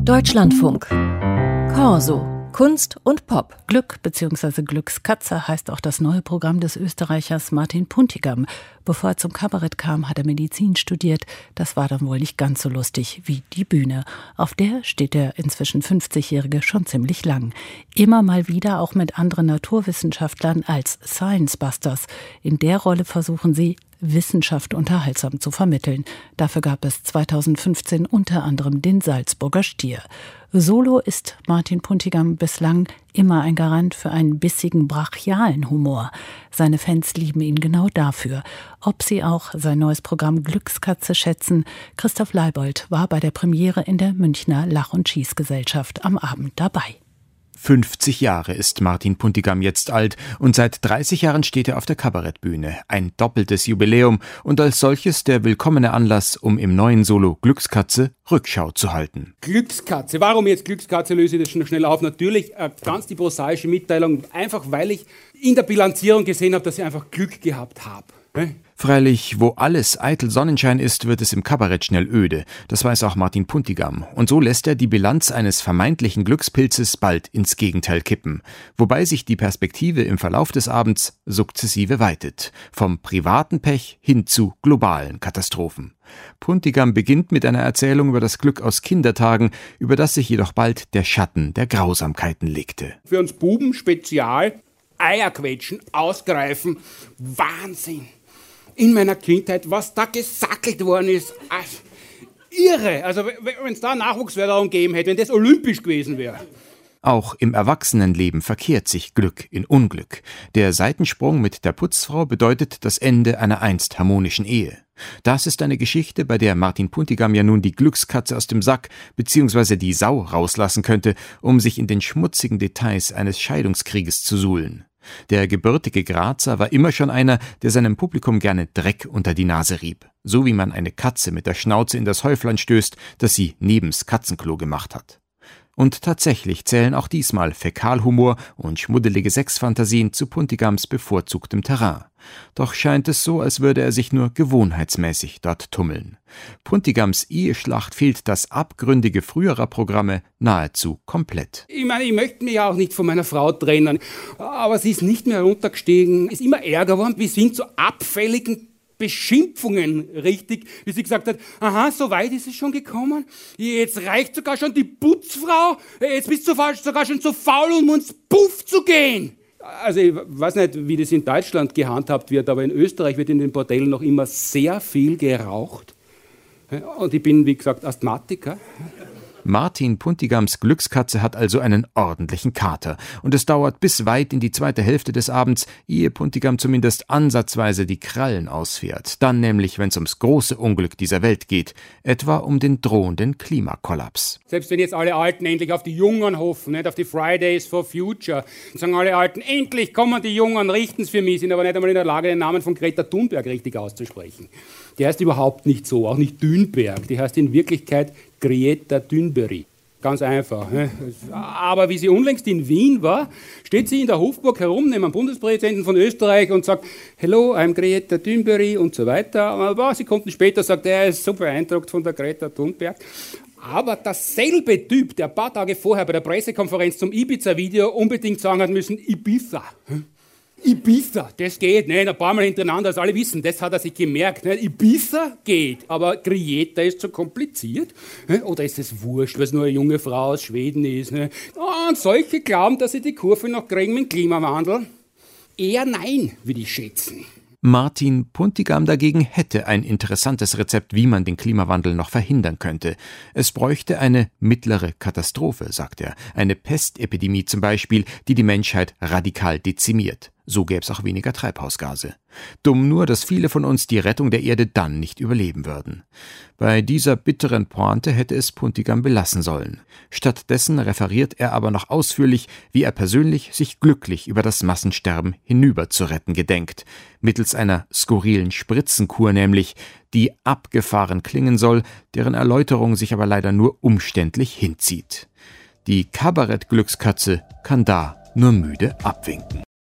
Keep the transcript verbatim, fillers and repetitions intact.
Deutschlandfunk. Corso. Kunst und Pop. Glück bzw. Glückskatze heißt auch das neue Programm des Österreichers Martin Puntigam. Bevor er zum Kabarett kam, hat er Medizin studiert. Das war dann wohl nicht ganz so lustig wie die Bühne. Auf der steht der inzwischen fünfzigjährige schon ziemlich lang. Immer mal wieder auch mit anderen Naturwissenschaftlern als Science Busters. In der Rolle versuchen sie, Wissenschaft unterhaltsam zu vermitteln. Dafür gab es zweitausendfünfzehn unter anderem den Salzburger Stier. Solo ist Martin Puntigam bislang immer ein Garant für einen bissigen, brachialen Humor. Seine Fans lieben ihn genau dafür. Ob sie auch sein neues Programm Glückskatze schätzen? Christoph Leibold war bei der Premiere in der Münchner Lach- und Schießgesellschaft am Abend dabei. fünfzig Jahre ist Martin Puntigam jetzt alt und seit dreißig Jahren steht er auf der Kabarettbühne. Ein doppeltes Jubiläum und als solches der willkommene Anlass, um im neuen Solo Glückskatze Rückschau zu halten. Glückskatze. Warum jetzt Glückskatze? Löse ich das schon schnell auf. Natürlich äh, ganz die prosaische Mitteilung, einfach weil ich in der Bilanzierung gesehen habe, dass ich einfach Glück gehabt habe. Ne? Freilich, wo alles eitel Sonnenschein ist, wird es im Kabarett schnell öde. Das weiß auch Martin Puntigam. Und so lässt er die Bilanz eines vermeintlichen Glückspilzes bald ins Gegenteil kippen. Wobei sich die Perspektive im Verlauf des Abends sukzessive weitet. Vom privaten Pech hin zu globalen Katastrophen. Puntigam beginnt mit einer Erzählung über das Glück aus Kindertagen, über das sich jedoch bald der Schatten der Grausamkeiten legte. Für uns Buben spezial Eier quetschen, ausgreifen, Wahnsinn. In meiner Kindheit, was da gesackelt worden ist, also, irre. Also wenn es da Nachwuchsförderung gegeben hätte, wenn das olympisch gewesen wäre. Auch im Erwachsenenleben verkehrt sich Glück in Unglück. Der Seitensprung mit der Putzfrau bedeutet das Ende einer einst harmonischen Ehe. Das ist eine Geschichte, bei der Martin Puntigam ja nun die Glückskatze aus dem Sack bzw. die Sau rauslassen könnte, um sich in den schmutzigen Details eines Scheidungskrieges zu suhlen. Der gebürtige Grazer war immer schon einer, der seinem Publikum gerne Dreck unter die Nase rieb. So wie man eine Katze mit der Schnauze in das Häuflein stößt, das sie nebens Katzenklo gemacht hat. Und tatsächlich zählen auch diesmal Fäkalhumor und schmuddelige Sexfantasien zu Puntigams bevorzugtem Terrain. Doch scheint es so, als würde er sich nur gewohnheitsmäßig dort tummeln. Puntigams Eheschlacht fehlt das Abgründige früherer Programme nahezu komplett. Ich meine, ich möchte mich ja auch nicht von meiner Frau trennen, aber sie ist nicht mehr runtergestiegen, ist immer ärger geworden. Wir sind zu abfälligen Beschimpfungen richtig, wie sie gesagt hat, aha, so weit ist es schon gekommen, jetzt reicht sogar schon die Putzfrau, jetzt bist du sogar schon zu faul, um ins Puff zu gehen. Also ich weiß nicht, wie das in Deutschland gehandhabt wird, aber in Österreich wird in den Bordellen noch immer sehr viel geraucht. Und ich bin, wie gesagt, Asthmatiker. Martin Puntigams Glückskatze hat also einen ordentlichen Kater. Und es dauert bis weit in die zweite Hälfte des Abends, ehe Puntigam zumindest ansatzweise die Krallen ausfährt. Dann nämlich, wenn es ums große Unglück dieser Welt geht. Etwa um den drohenden Klimakollaps. Selbst wenn jetzt alle Alten endlich auf die Jungen hoffen, nicht auf die Fridays for Future, sagen alle Alten, endlich kommen die Jungen, richten's für mich, sind aber nicht einmal in der Lage, den Namen von Greta Thunberg richtig auszusprechen. Die heißt überhaupt nicht so, auch nicht Thunberg. Die heißt in Wirklichkeit Greta Thunberg. Ganz einfach. Ne? Aber wie sie unlängst in Wien war, steht sie in der Hofburg herum neben dem Bundespräsidenten von Österreich und sagt, hello, I'm Greta Thunberg und so weiter. Aber ein paar Sekunden später sagt er, er ist so beeindruckt von der Greta Thunberg. Aber dasselbe Typ, der ein paar Tage vorher bei der Pressekonferenz zum Ibiza-Video unbedingt sagen hat müssen, Ibiza. Ibiza, das geht, ne? Ein paar Mal hintereinander, dass alle wissen, das hat er sich gemerkt. Ne? Ibiza geht, aber Greta ist so kompliziert. Ne? Oder ist es wurscht, weil es nur eine junge Frau aus Schweden ist? Ne? Und solche glauben, dass sie die Kurve noch kriegen mit dem Klimawandel? Eher nein, würde ich schätzen. Martin Puntigam dagegen hätte ein interessantes Rezept, wie man den Klimawandel noch verhindern könnte. Es bräuchte eine mittlere Katastrophe, sagt er. Eine Pestepidemie zum Beispiel, die die Menschheit radikal dezimiert. So gäbe es auch weniger Treibhausgase. Dumm nur, dass viele von uns die Rettung der Erde dann nicht überleben würden. Bei dieser bitteren Pointe hätte es Puntigam belassen sollen. Stattdessen referiert er aber noch ausführlich, wie er persönlich sich glücklich über das Massensterben hinüber zu retten gedenkt. Mittels einer skurrilen Spritzenkur nämlich, die abgefahren klingen soll, deren Erläuterung sich aber leider nur umständlich hinzieht. Die Kabarett-Glückskatze kann da nur müde abwinken.